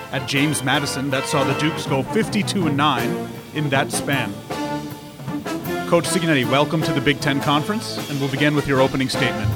at James Madison that saw the Dukes go 52-9 in that span. Coach Cignetti, welcome to the Big Ten Conference, and we'll begin with your opening statement.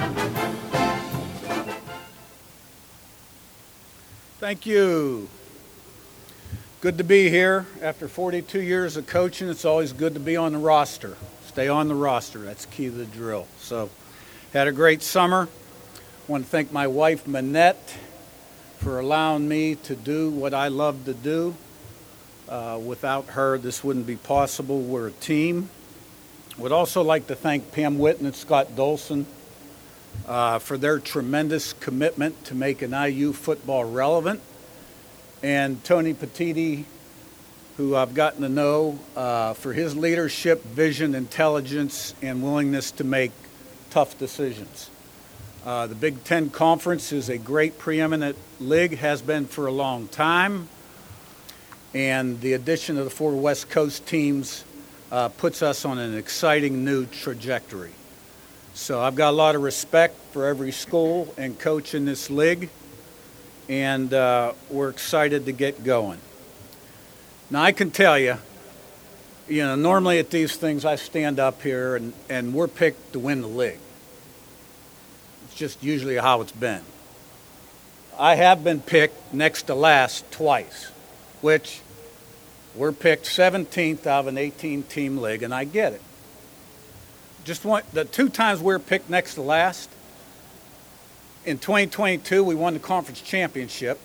Thank you. Good to be here. After 42 years of coaching, it's always good to be on the roster. Stay on the roster. That's key to the drill. So, had a great summer. Want to thank my wife, Manette, for allowing me to do what I love to do. Without her, this wouldn't be possible. We're a team. Would also like to thank Pam Witten and Scott Dolson for their tremendous commitment to making IU football relevant. And Tony Petiti, who I've gotten to know, for his leadership, vision, intelligence, and willingness to make tough decisions. The Big Ten Conference is a great preeminent league, has been for a long time. And the addition of the 4 West Coast teams puts us on an exciting new trajectory. So I've got a lot of respect for every school and coach in this league, and we're excited to get going. Now, I can tell you, normally at these things I stand up here and we're picked to win the league. It's just usually how it's been. I have been picked next to last twice, which we're picked 17th out of an 18-team league, and I get it. The 2 times we were picked next to last, in 2022 we won the conference championship,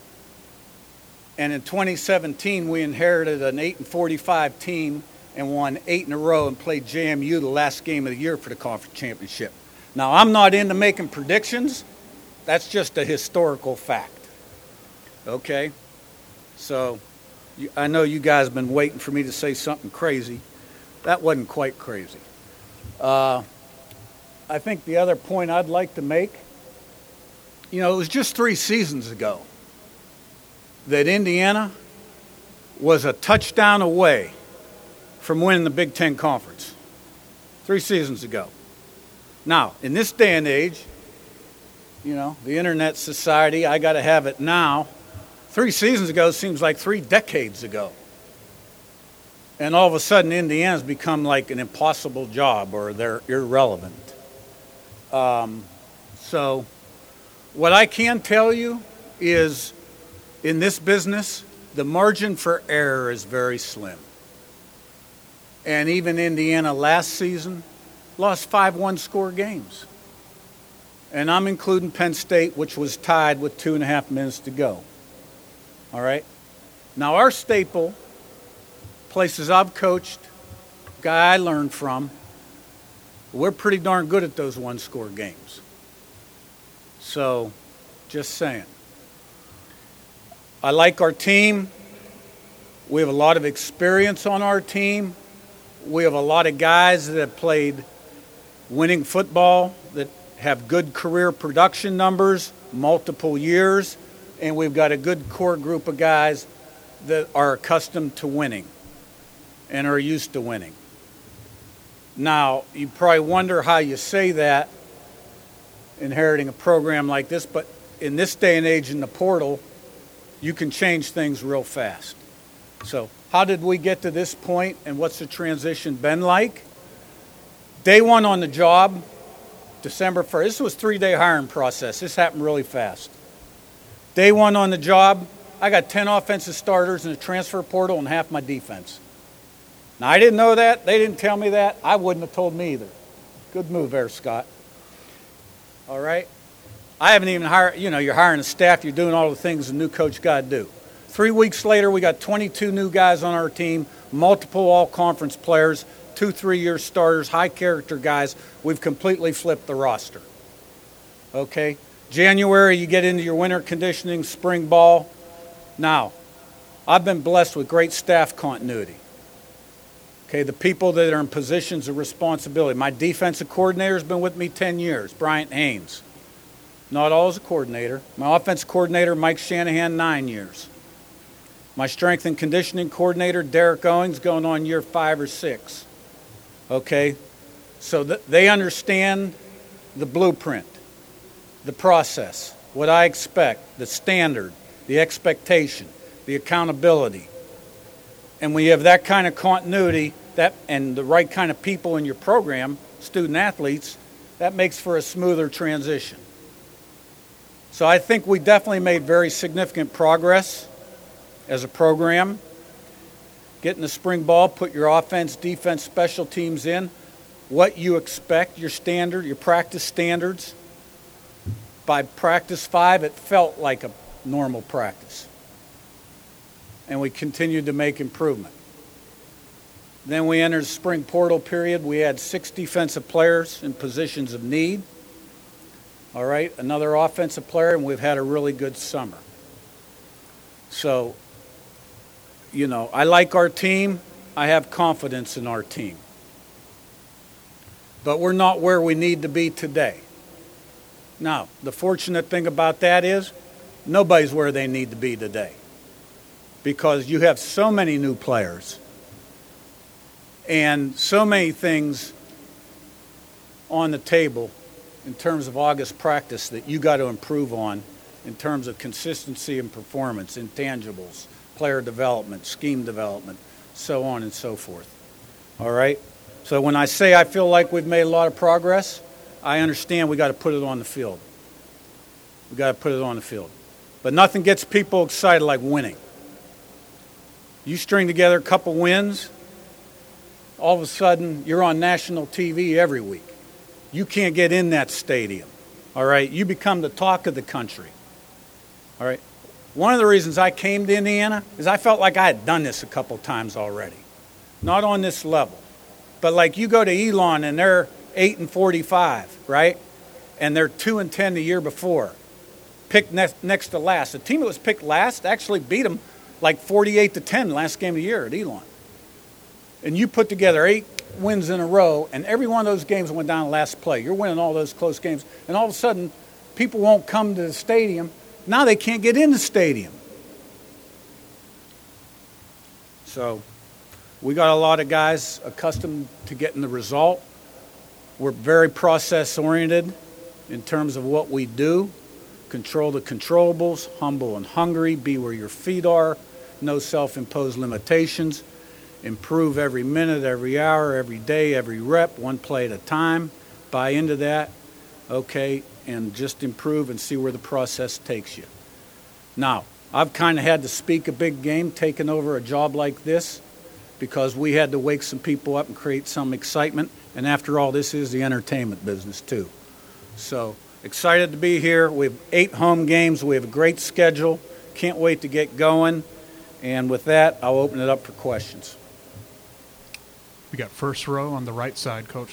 and in 2017 we inherited an 8-45 team and won 8 in a row and played JMU the last game of the year for the conference championship. Now, I'm not into making predictions. That's just a historical fact. Okay? So, I know you guys have been waiting for me to say something crazy. That wasn't quite crazy. I think the other point I'd like to make, it was just 3 seasons ago that Indiana was a touchdown away from winning the Big Ten Conference. 3 seasons ago. Now, in this day and age, the internet society, I got to have it now. 3 seasons ago seems like 3 decades ago. And all of a sudden, Indiana's become like an impossible job, or they're irrelevant. So what I can tell you is, in this business, the margin for error is very slim. And even Indiana last season lost 5 one-score games. And I'm including Penn State, which was tied with 2.5 minutes to go. All right? Now, our staple, places I've coached, guy I learned from, we're pretty darn good at those one-score games. So, just saying. I like our team. We have a lot of experience on our team. We have a lot of guys that have played winning football, that have good career production numbers, multiple years, and we've got a good core group of guys that are accustomed to winning and are used to winning. Now, you probably wonder how you say that, inheriting a program like this, but in this day and age in the portal, you can change things real fast. So, how did we get to this point, and what's the transition been like? Day 1 on the job, December 1st. This was a 3-day hiring process. This happened really fast. Day 1 on the job, I got 10 offensive starters in the transfer portal and half my defense. Now, I didn't know that. They didn't tell me that. I wouldn't have told me either. Good move there, Scott. All right? I haven't even hired, you're hiring a staff. You're doing all the things a new coach got to do. 3 weeks later, we got 22 new guys on our team, multiple all-conference players, 2 3-year starters, high-character guys. We've completely flipped the roster. Okay? January, you get into your winter conditioning, spring ball. Now, I've been blessed with great staff continuity. Okay, the people that are in positions of responsibility. My defensive coordinator has been with me 10 years, Bryant Haynes. Not all as a coordinator. My offensive coordinator, Mike Shanahan, 9 years. My strength and conditioning coordinator, Derek Owings, going on year 5 or 6. Okay, so they understand the blueprint, the process, what I expect, the standard, the expectation. the accountability. And when you have that kind of continuity and the right kind of people in your program, student athletes, that makes for a smoother transition. So I think we definitely made very significant progress as a program. Getting the spring ball, put your offense, defense, special teams in, what you expect, your standard, your practice standards. By practice 5, it felt like a normal practice. And we continued to make improvement. Then we entered the spring portal period. We had 6 defensive players in positions of need. All right, another offensive player, and we've had a really good summer. So, I like our team. I have confidence in our team. But we're not where we need to be today. Now, the fortunate thing about that is nobody's where they need to be today, because you have so many new players and so many things on the table in terms of August practice that you got to improve on in terms of consistency and performance, intangibles, player development, scheme development, so on and so forth. All right? So when I say I feel like we've made a lot of progress, I understand we got to put it on the field. We got to put it on the field. But nothing gets people excited like winning. You string together a couple wins, all of a sudden you're on national TV every week. You can't get in that stadium. All right? You become the talk of the country. All right? One of the reasons I came to Indiana is I felt like I had done this a couple times already. Not on this level. But like you go to Elon and they're 8-45, right? And they're 2-10 the year before. Picked next to last. The team that was picked last actually beat them like 48-10 last game of the year at Elon. And you put together 8 wins in a row, and every one of those games went down to last play. You're winning all those close games, and all of a sudden, people won't come to the stadium. Now they can't get in the stadium. So we got a lot of guys accustomed to getting the result. We're very process-oriented in terms of what we do. Control the controllables, humble and hungry, be where your feet are, no self-imposed limitations, improve every minute, every hour, every day, every rep, one play at a time, buy into that, okay, and just improve and see where the process takes you. Now, I've kind of had to speak a big game taking over a job like this because we had to wake some people up and create some excitement, and after all, this is the entertainment business too. So, excited to be here. We have 8 home games. We have a great schedule. Can't wait to get going. And with that, I'll open it up for questions. We got first row on the right side, Coach.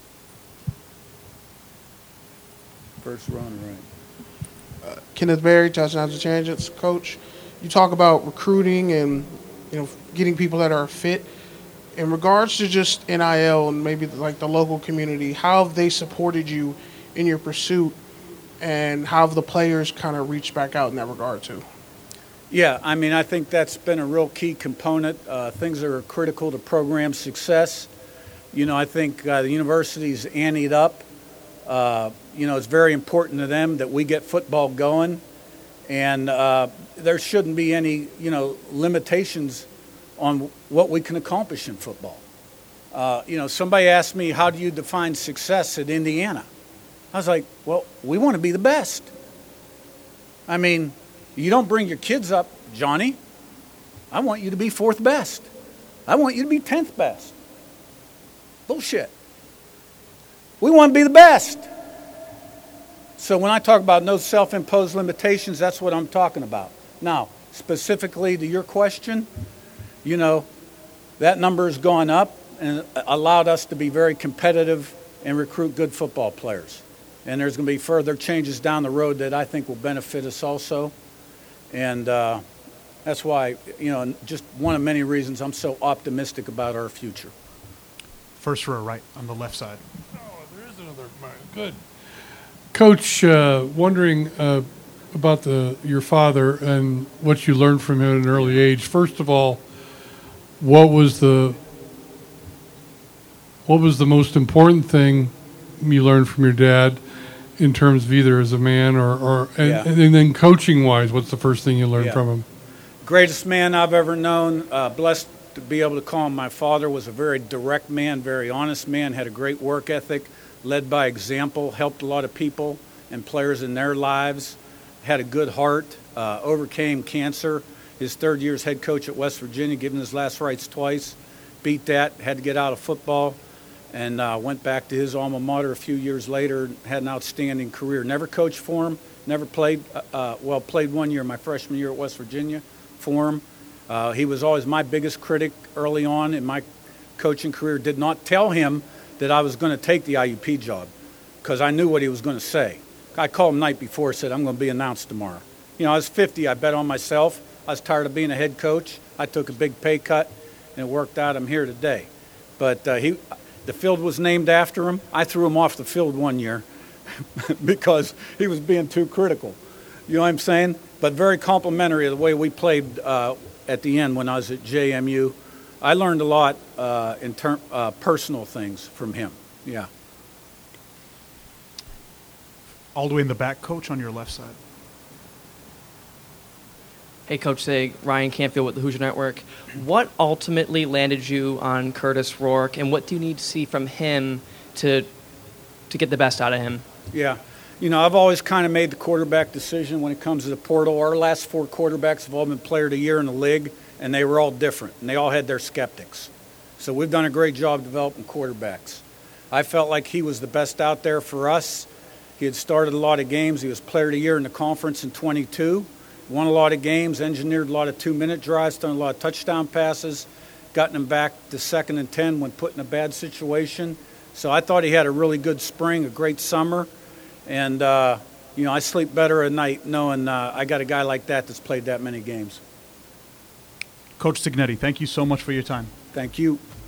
First row on the right. Kenneth Berry, Touchdowns and Tangents. Coach, you talk about recruiting and getting people that are fit. In regards to just NIL and maybe like the local community, how have they supported you in your pursuit, and how have the players kind of reached back out in that regard too? Yeah, I mean, I think that's been a real key component. Things that are critical to program success. I think the university's anteed up. It's very important to them that we get football going, and there shouldn't be any, limitations on what we can accomplish in football. Somebody asked me, how do you define success at Indiana? I was like, well, we want to be the best. I mean, you don't bring your kids up, Johnny. I want you to be 4th best. I want you to be 10th best. Bullshit. We want to be the best. So when I talk about no self-imposed limitations, that's what I'm talking about. Now, specifically to your question, that number has gone up and allowed us to be very competitive and recruit good football players. And there's going to be further changes down the road that I think will benefit us also. And that's why, just one of many reasons I'm so optimistic about our future. First row right on the left side. Oh, there is another. Good. Coach, wondering about your father and what you learned from him at an early age. First of all, what was the most important thing you learned from your dad in terms of either as a man and then coaching wise, what's the first thing you learned from him? Greatest man I've ever known. Blessed to be able to call him my father. Was a very direct man, very honest man, had a great work ethic, led by example, helped a lot of people and players in their lives, had a good heart, overcame cancer. His third year as head coach at West Virginia, given his last rites twice, beat that, had to get out of football, and went back to his alma mater a few years later, had an outstanding career. Never coached for him, never played, played 1 year, my freshman year at West Virginia for him. He was always my biggest critic early on in my coaching career. Did not tell him that I was going to take the IUP job because I knew what he was going to say. I called him the night before, said, I'm going to be announced tomorrow. You know, I was 50, I bet on myself. I was tired of being a head coach. I took a big pay cut, and it worked out. I'm here today. But the field was named after him. I threw him off the field 1 year because he was being too critical. You know what I'm saying? But very complimentary of the way we played at the end when I was at JMU. I learned a lot in personal things from him. Yeah. All the way in the back, Coach, on your left side. Hey, Coach Sig, Ryan Campfield with the Hoosier Network. What ultimately landed you on Curtis Rourke, and what do you need to see from him to get the best out of him? Yeah. You know, I've always kind of made the quarterback decision when it comes to the portal. Our last 4 quarterbacks have all been player of the year in the league, and they were all different, and they all had their skeptics. So we've done a great job developing quarterbacks. I felt like he was the best out there for us. He had started a lot of games. He was player of the year in the conference in 22. Won a lot of games, engineered a lot of 2-minute drives, done a lot of touchdown passes, gotten him back to 2nd and 10 when put in a bad situation. So I thought he had a really good spring, a great summer. And, you know, I sleep better at night knowing I got a guy like that that's played that many games. Coach Cignetti, thank you so much for your time. Thank you.